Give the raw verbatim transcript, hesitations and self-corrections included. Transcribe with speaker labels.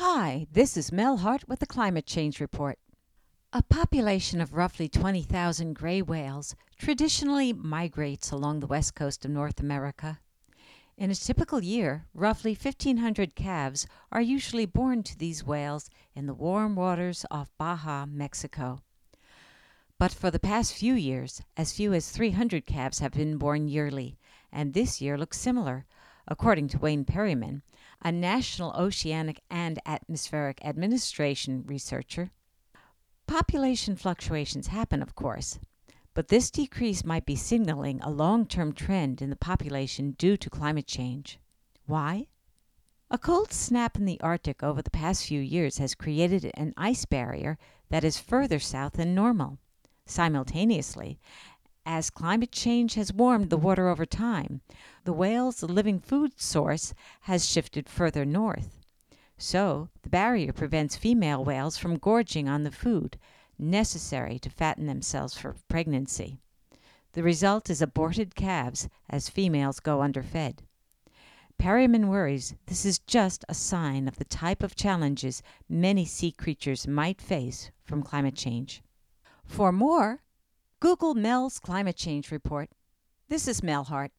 Speaker 1: Hi, this is Mel Hart with the Climate Change Report. A population of roughly twenty thousand gray whales traditionally migrates along the west coast of North America. In a typical year, roughly fifteen hundred calves are usually born to these whales in the warm waters off Baja, Mexico. But for the past few years, as few as three hundred calves have been born yearly, and this year looks similar, according to Wayne Perryman, a National Oceanic and Atmospheric Administration researcher. Population fluctuations happen, of course, but this decrease might be signaling a long-term trend in the population due to climate change. Why? A cold snap in the Arctic over the past few years has created an ice barrier that is further south than normal. Simultaneously, as climate change has warmed the water over time, the whale's living food source has shifted further north. So, the barrier prevents female whales from gorging on the food necessary to fatten themselves for pregnancy. The result is aborted calves as females go underfed. Perryman worries this is just a sign of the type of challenges many sea creatures might face from climate change. For more, Google Mel's Climate Change Report. This is Mel Hart.